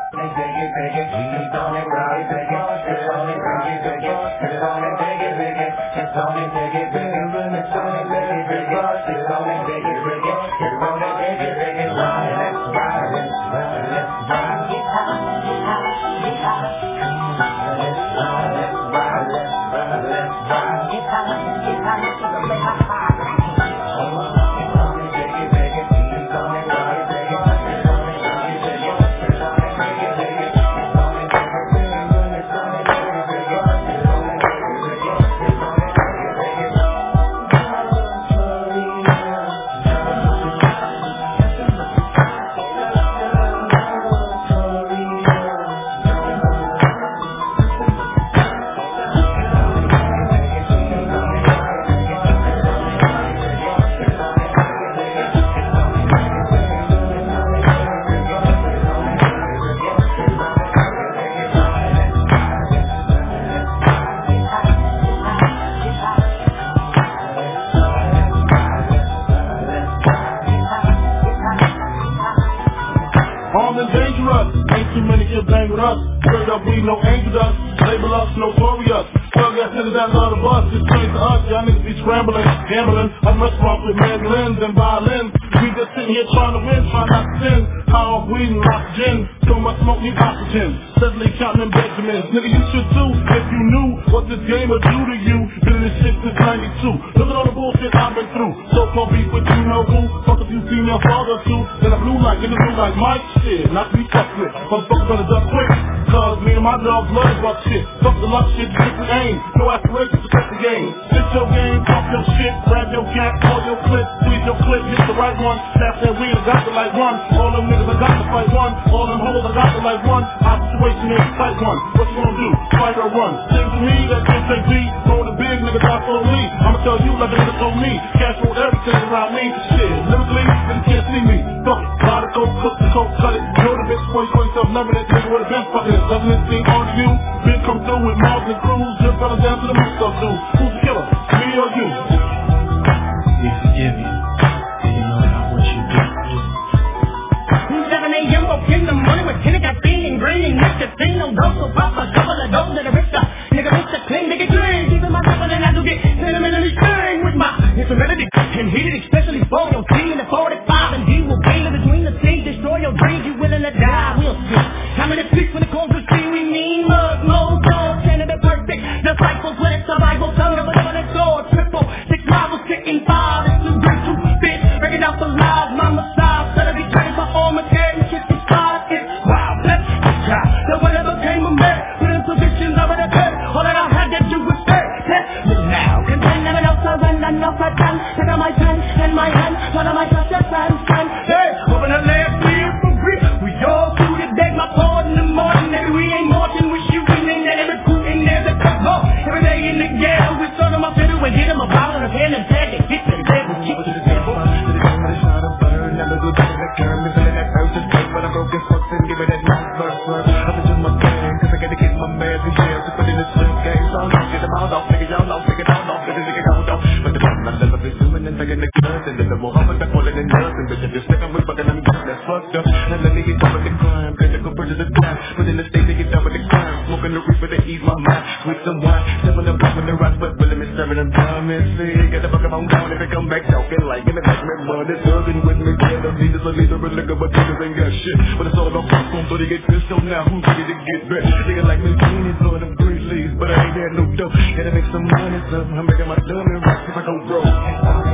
Armed and dangerous, ain't too many can bang with us. Straight up, we no angel dust. Label us notorious. Thug ass niggas that love the bus. It's straight to us, y'all niggas be scrambling, gambling. I'm restaurants with mandolins and violins. We just sitting here trying to win, trying not to sin. High off weed and rock gin. So much smoke needs oxygen. Steadily counting them Benjamins. Nigga, you should too, if you knew what this game would do to you. Been in this shit since 92. Look at all the bullshit I've been through. So-called beef with you know who. Fuck a few female fathers too. Then I blew like, in the blue like Mike. Shit, not to be fucked with. Motherfuckers gonna duck quick. Cause me and my dogs love buck shit. Fuck the luck shit, you the aim. No aspirations to cut the game. Sit your game, talk your shit, grab your cat, call your clip, squeeze your clip, hit the right one. Snap that weed, I got the like one. All them niggas, I got to fight one. All them hoes, I got to like one. Our situation ain't fight one. What you gonna do? Fight or run? Things to me, that can't take me. Throw the big niggas out for me. I'ma tell you like a nigga told me. Cash roll everything around me. Shit, lyrically, niggas can't see me. Fuck it, buy the coke, cook the coke, cut it. Know the bitch, boy, call yourself loving it. Nigga with a bench fucking it. Doesn't it seem on you? Been come through with Mars and Cruz. Just running down to the moose stuff, dude. Who's the killer? Me or you? We forgive you. You know not what you do. 7 a.m. woke in the morning with Kenny got feeling green and Mr. Thing, no dose, so pop a couple of those that are rich up. Nigga, Mr. Clean, nigga, clean. Keeping my top and I do get sentimentally stirring with my instrumentality and heated, especially for your team in the 45 and D will gain in between the scenes, destroy your dreams, you willing to die, we'll see. How many flicks when it comes to see we mean mug, low, dog, Canada perfect, the cycle's with survival, tongue of a double and sword, triple, 6 marbles, kicking 5, it's too great to fit, breaking out the live, mama side, so to be trained for all my care, and kiss the spot, it's wild, bless the child, the whatever came a man, put in positions over the bed, all that I had to do was stay, test me now, and then never know, so when I know I can, take out my pen and my hand, one of my touches and stand, hey, open the left ear for grief, we all through the day, my part in the morning, maybe we ain't marching, we shooting, and then every coup, and there's a cut off, every day in the ghetto, we start them up fiddle, and get them a bottle of pen and tag, and get to the table, keep it to the table. But it's all about popcorn, so they get this, so now who's ready to get back? Nigga like me, blowing them green leaves, but I ain't had no dough. Gotta make some money, so I'm making my dummy rocks if I go broke.